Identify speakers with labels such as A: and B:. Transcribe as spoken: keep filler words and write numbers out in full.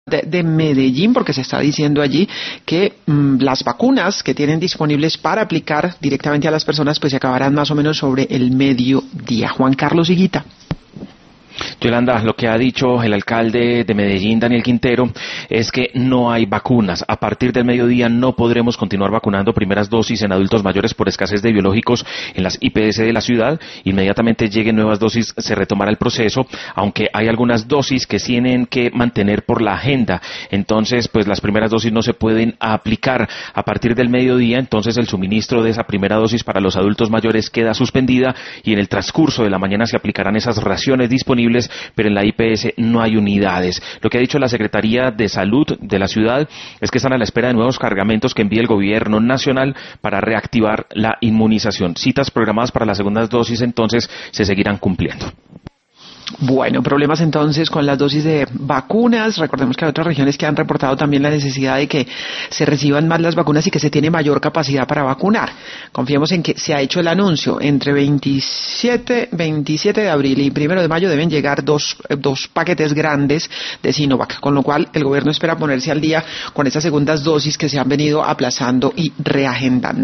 A: de, de Medellín, porque se está diciendo allí que mmm, las vacunas que tienen disponibles para aplicar directamente a las personas pues se acabarán más o menos sobre el mediodía. Juan Carlos Higuita.
B: Yolanda, lo que ha dicho el alcalde de Medellín, Daniel Quintero, es que no hay vacunas. A partir del mediodía no podremos continuar vacunando primeras dosis en adultos mayores por escasez de biológicos en las I P S de la ciudad. Inmediatamente lleguen nuevas dosis, se retomará el proceso, aunque hay algunas dosis que tienen que mantener por la agenda. Entonces, pues las primeras dosis no se pueden aplicar a partir del mediodía. Entonces, el suministro de esa primera dosis para los adultos mayores queda suspendida y en el transcurso de la mañana se aplicarán esas raciones disponibles, pero en la I P S no hay unidades. Lo que ha dicho la Secretaría de Salud de la ciudad es que están a la espera de nuevos cargamentos que envíe el gobierno nacional para reactivar la inmunización. Citas programadas para las segundas dosis entonces se seguirán cumpliendo.
A: Bueno, problemas entonces con las dosis de vacunas. Recordemos que hay otras regiones que han reportado también la necesidad de que se reciban más las vacunas y que se tiene mayor capacidad para vacunar. Confiemos en que se ha hecho el anuncio. Entre veintisiete, veintisiete de abril y primero de mayo deben llegar dos, dos paquetes grandes de Sinovac, con lo cual el gobierno espera ponerse al día con esas segundas dosis que se han venido aplazando y reagendando.